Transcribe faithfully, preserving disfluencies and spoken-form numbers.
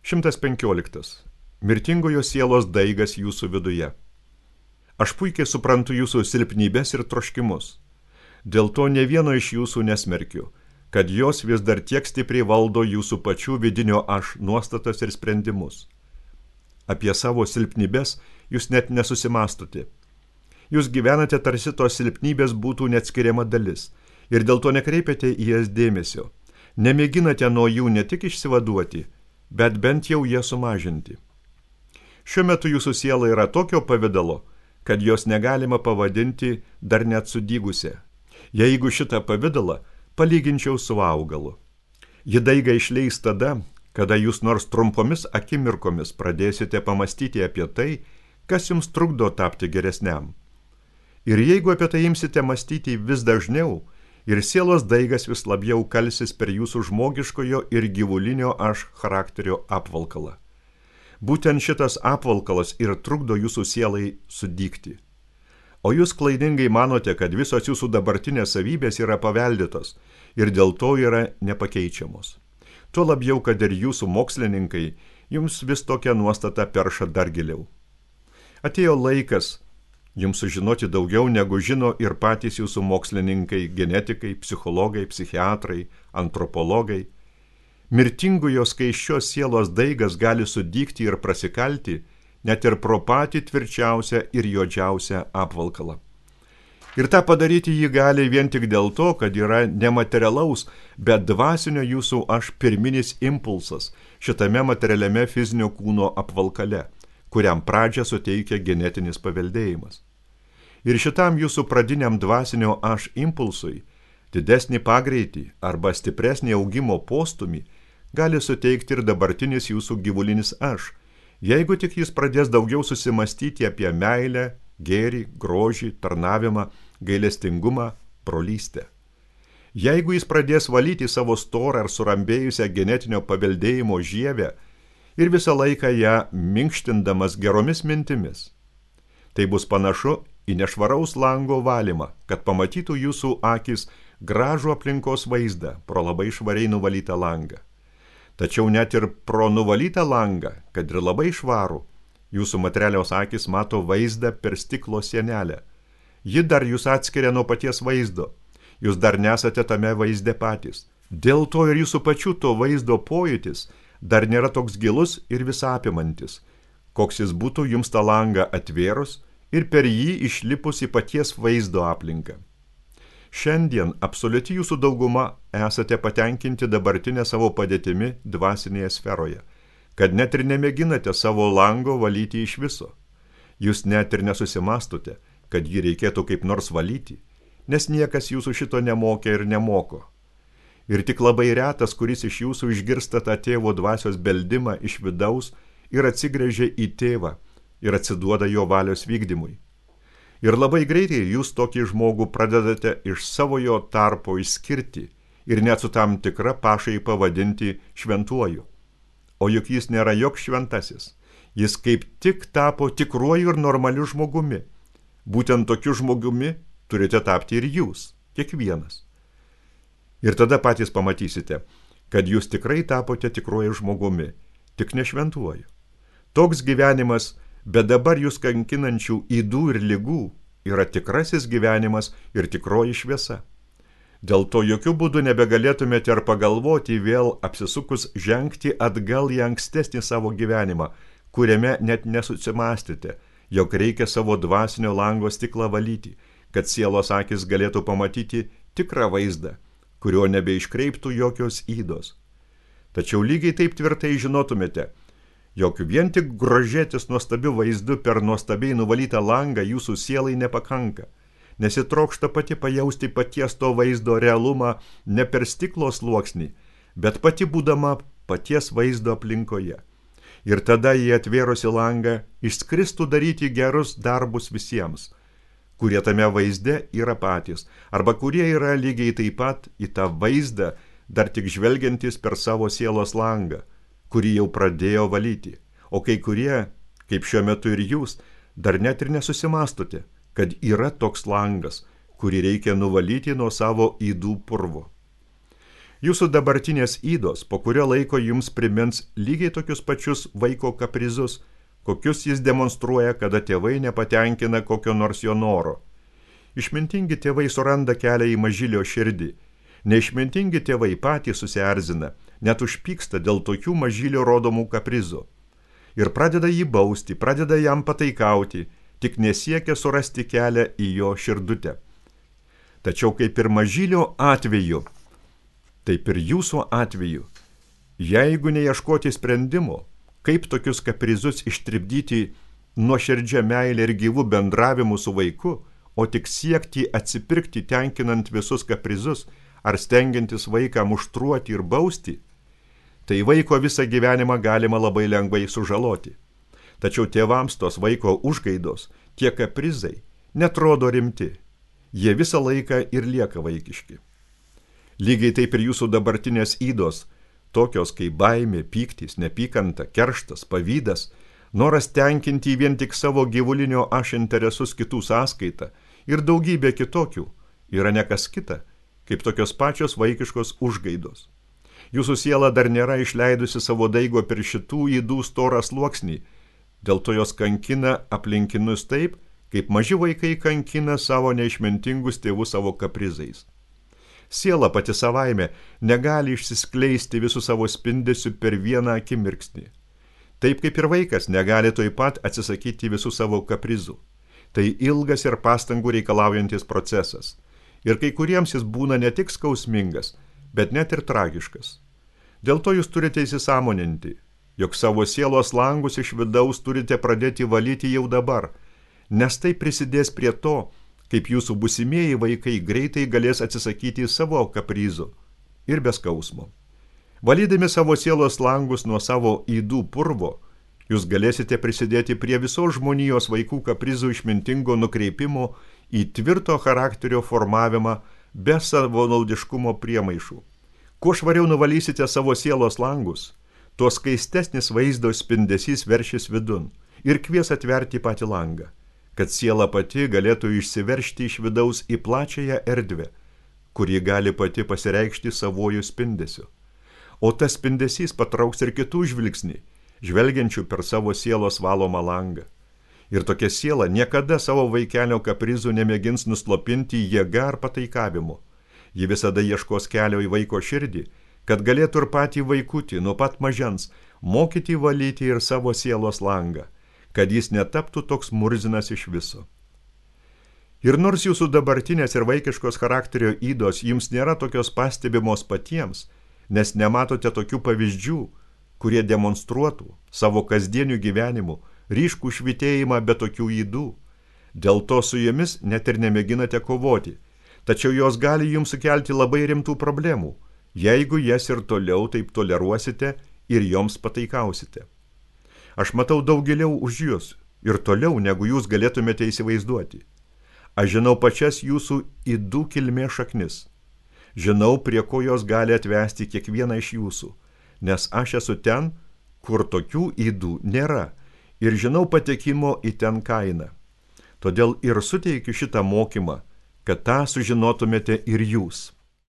šimtas penkioliktas. Mirtingojo sielos daigas jūsų viduje. Aš puikiai suprantu jūsų silpnybės ir troškimus. Dėl to ne vieno iš jūsų nesmerkiu, kad jos vis dar tiek stipriai valdo jūsų pačių vidinio aš nuostatas ir sprendimus. Apie savo silpnybės jūs net nesusimastote. Jūs gyvenate tarsi tos silpnybės būtų neatskiriama dalis ir dėl to nekreipiate į jas dėmesio. Nemėginate nuo jų ne tik išsivaduoti, bet bent jau jas sumažinti. Šiuo metu jūsų siela yra tokio pavidalo, kad jos negalima pavadinti dar net sudygusią. Jeigu šitą pavidalą palyginčiau su augalu. Ji daiga išleis tada, kada jūs nors trumpomis akimirkomis pradėsite pamastyti apie tai, kas jums trukdo tapti geresniam. Ir jeigu apie tai imsite mąstyti vis dažniau, ir sielos daigas vis labiau kalsis per jūsų žmogiškojo ir gyvulinio aš charakterio apvalkalą. Būtent šitas apvalkalas ir trukdo jūsų sielai sudygti. O jūs klaidingai manote, kad visos jūsų dabartinės savybės yra paveldėtos ir dėl to yra nepakeičiamos. Tuo labiau, kad ir jūsų mokslininkai jums vis tokią nuostatą perša dar giliau. Atėjo laikas jums sužinoti daugiau, negu žino ir patys jūsų mokslininkai, genetikai, psichologai, psichiatrai, antropologai. Mirtingojo skaisčios sielos daigas gali sudygti ir prasikalti, net ir pro patį tvirčiausią ir juodžiausią apvalkalą. Ir tą padaryti jį gali vien tik dėl to, kad yra nematerialaus, bet dvasinio jūsų aš pirminis impulsas šitame materialiame fizinio kūno apvalkale, kuriam pradžią suteikia genetinis paveldėjimas. Ir šitam jūsų pradiniam dvasinio aš impulsui didesnį pagreitį arba stipresnį augimo postumį gali suteikti ir dabartinis jūsų gyvulinis aš, jeigu tik jis pradės daugiau susimastyti apie meilę, gėrį, grožį, tarnavimą, gailestingumą, brolystę. Jeigu jis pradės valyti savo storą ar surambėjusią genetinio paveldėjimo žievę ir visą laiką ją minkštindamas geromis mintimis, tai bus panašu į nešvaraus lango valymą, kad pamatytų jūsų akis gražų aplinkos vaizdą pro labai švariai nuvalytą langą. Tačiau net ir pro nuvalytą langą, kad ir labai švarų, jūsų materialios akis mato vaizdą per stiklo sienelę. Ji dar jūs atskiria nuo paties vaizdo. Jūs dar nesate tame vaizde patys. Dėl to ir jūsų pačių to vaizdo pojūtis dar nėra toks gilus ir visapimantis, koks jis būtų jums tą langą atvėrus ir per jį išlipus į paties vaizdo aplinką. Šiandien absoliuti jūsų dauguma esate patenkinti dabartinę savo padėtimi dvasinėje sferoje, kad net ir nemėginate savo lango valyti iš viso. Jūs net ir nesusimastote, kad jį reikėtų kaip nors valyti, nes niekas jūsų šito nemokė ir nemoko. Ir tik labai retas, kuris iš jūsų išgirsta tą tėvo dvasios beldimą iš vidaus ir atsigręžia į tėvą ir atsiduoda jo valios vykdymui. Ir labai greitai jūs tokį žmogų pradedate iš savo jo tarpo išskirti ir net su tam tikra pašai pavadinti šventuoju. O juk jis nėra joks šventasis. Jis kaip tik tapo tikruoju ir normaliu žmogumi. Būtent tokiu žmogumi turite tapti ir jūs, kiekvienas. Ir tada patys pamatysite, kad jūs tikrai tapote tikruoju žmogumi, tik ne šventuoju. Toks gyvenimas, bet dabar jūs kankinančių ydų ir ligų yra tikrasis gyvenimas ir tikroji šviesa. Dėl to jokių būdų nebegalėtumėte ar pagalvoti vėl apsisukus žengti atgal į ankstesnį savo gyvenimą, kuriame net nesusimastėte, jog reikia savo dvasinio lango stiklą valyti, kad sielos akis galėtų pamatyti tikrą vaizdą, kurio nebeiškreiptų jokios ydos. Tačiau lygiai taip tvirtai žinotumėte, jog vien tik grožėtis nuostabiu vaizdu per nuostabiai nuvalytą langą jūsų sielai nepakanka, nes įtrokšta pati pajausti paties to vaizdo realumą ne per stiklo sluoksnį, bet pati būdama paties vaizdo aplinkoje. Ir tada jį atvėrusi langą išskristų daryti gerus darbus visiems, kurie tame vaizde yra patys, arba kurie yra lygiai taip pat į tą vaizdą dar tik žvelgiantis per savo sielos langą, kurį jau pradėjo valyti, o kai kurie, kaip šiuo metu ir jūs, dar net ir nesusimastote, kad yra toks langas, kurį reikia nuvalyti nuo savo ydų purvo. Jūsų dabartinės ydos po kurio laiko jums primins lygiai tokius pačius vaiko kaprizus, kokius jis demonstruoja, kada tėvai nepatenkina kokio nors jo noro. Išmintingi tėvai suranda kelią į mažylio širdį. Neišmintingi tėvai patys susierzina, net užpyksta dėl tokių mažylio rodomų kaprizų. Ir pradeda jį bausti, pradeda jam pataikauti, tik nesiekia surasti kelią į jo širdutę. Tačiau kaip ir mažylio atveju, taip ir jūsų atveju, jeigu neieškoti sprendimo, kaip tokius kaprizus ištribdyti nuoširdžia meilė ir gyvų bendravimu su vaiku, o tik siekti atsipirkti tenkinant visus kaprizus ar stengiantis vaiką muštruoti ir bausti, tai vaiko visą gyvenimą galima labai lengvai sužaloti. Tačiau tėvams tos vaiko užgaidos, tie kaprizai, netrodo rimti. Jie visą laiką ir lieka vaikiški. Lygiai taip ir jūsų dabartinės ydos, tokios kaip baimė, pyktis, nepykanta, kerštas, pavydas, noras tenkinti vien tik savo gyvulinio aš interesus kitų sąskaitą ir daugybė kitokių, yra ne kas kita, kaip tokios pačios vaikiškos užgaidos. Jūsų siela dar nėra išleidusi savo daigo per šitų ydų storą sluoksnį, dėl to jos kankina aplinkinus taip, kaip maži vaikai kankina savo neišmintingus tėvus savo kaprizais. Siela pati savaime negali išsiskleisti visų savo spindesių per vieną akimirksnį. Taip kaip ir vaikas negali toj pat atsisakyti visų savo kaprizų. Tai ilgas ir pastangų reikalaujantis procesas. Ir kai kuriems jis būna ne tik skausmingas, bet net ir tragiškas. Dėl to jūs turite įsisąmoninti, jog savo sielos langus iš vidaus turite pradėti valyti jau dabar, nes tai prisidės prie to, kaip jūsų būsimieji vaikai greitai galės atsisakyti savo kaprizų ir be skausmo. Valydami savo sielos langus nuo savo ydų purvo, jūs galėsite prisidėti prie visos žmonijos vaikų kaprizų išmintingo nukreipimo į tvirto charakterio formavimą be savo naudiškumo priemaišų. Kuo švariau nuvalysite savo sielos langus, tuo skaistesnis vaizdo spindesys veršis vidun ir kvies atverti patį langą, kad siela pati galėtų išsiveršti iš vidaus į plačiąją erdvę, kuri gali pati pasireikšti savojų spindesiu. O tas spindesys patrauks ir kitų žvilgsnį, žvelgiančių per savo sielos valomą langą. Ir tokia siela niekada savo vaikelio kaprizų nemėgins nuslopinti jėga ar pataikavimu. Ji visada ieškos kelio į vaiko širdį, kad galėtų ir patį vaikutį nuo pat mažens mokyti valyti ir savo sielos langą, kad jis netaptų toks murzinas iš viso. Ir nors jūsų dabartinės ir vaikiškos charakterio ydos jums nėra tokios pastebimos patiems, nes nematote tokių pavyzdžių, kurie demonstruotų savo kasdienių gyvenimų ryškų švytėjimą be tokių ydų, dėl to su jomis net ir nemėginate kovoti, tačiau jos gali jums sukelti labai rimtų problemų, jeigu jas ir toliau taip toleruosite ir joms pataikausite. Aš matau daug giliau už jūs ir toliau, negu jūs galėtumėte įsivaizduoti. Aš žinau pačias jūsų ydų kilmės šaknis. Žinau, prie ko jos gali atvesti kiekvieną iš jūsų, nes aš esu ten, kur tokių ydų nėra, ir žinau patekimo į ten kainą. Todėl ir suteikiu šitą mokymą, kad tą sužinotumėte ir jūs.